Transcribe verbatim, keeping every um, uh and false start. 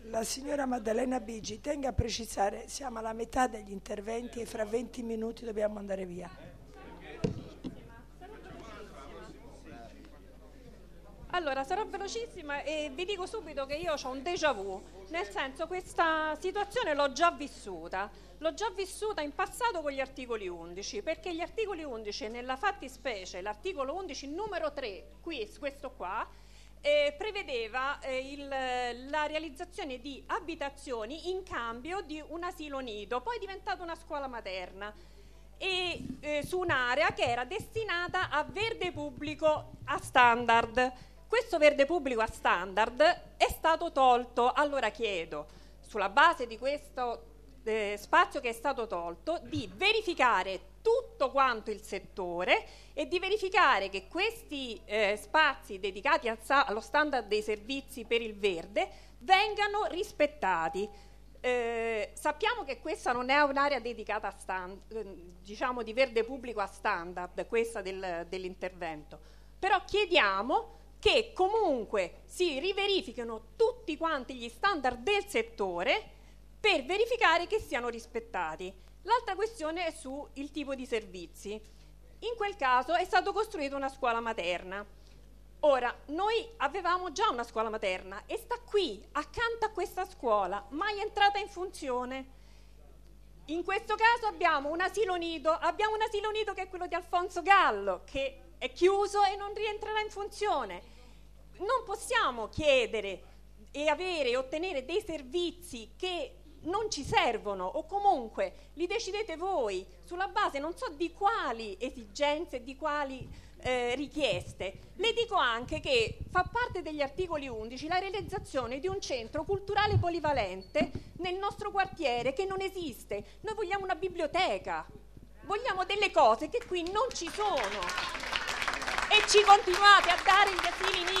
La signora Maddalena Bigi, tenga a precisare, siamo alla metà degli interventi e fra venti minuti dobbiamo andare via. Allora, sarò velocissima e vi dico subito che io ho un déjà vu, nel senso questa situazione l'ho già vissuta, l'ho già vissuta in passato con gli articoli undici, perché gli articoli undici nella fattispecie, l'articolo undici numero tre, qui, questo qua, eh, prevedeva eh, il, la realizzazione di abitazioni in cambio di un asilo nido, poi è diventata una scuola materna, e eh, su un'area che era destinata a verde pubblico a standard. Questo verde pubblico a standard è stato tolto. Allora chiedo, sulla base di questo eh, spazio che è stato tolto, di verificare tutto quanto il settore e di verificare che questi eh, spazi dedicati al, allo standard dei servizi per il verde vengano rispettati. Eh, sappiamo che questa non è un'area dedicata a stand, eh, diciamo di verde pubblico a standard, questa del, dell'intervento, però chiediamo che comunque si riverifichino tutti quanti gli standard del settore per verificare che siano rispettati. L'altra questione è sul tipo di servizi. In quel caso è stato costruito una scuola materna. Ora, noi avevamo già una scuola materna e sta qui, accanto a questa scuola, mai entrata in funzione. In questo caso abbiamo un asilo nido, abbiamo un asilo nido che è quello di Alfonso Gallo, che è chiuso e non rientrerà in funzione. Non possiamo chiedere e avere e ottenere dei servizi che non ci servono, o comunque li decidete voi sulla base non so di quali esigenze, di quali eh, richieste. Le dico anche che fa parte degli articoli undici la realizzazione di un centro culturale polivalente nel nostro quartiere che non esiste. Noi vogliamo una biblioteca, vogliamo delle cose che qui non ci sono e ci continuate a dare gli asili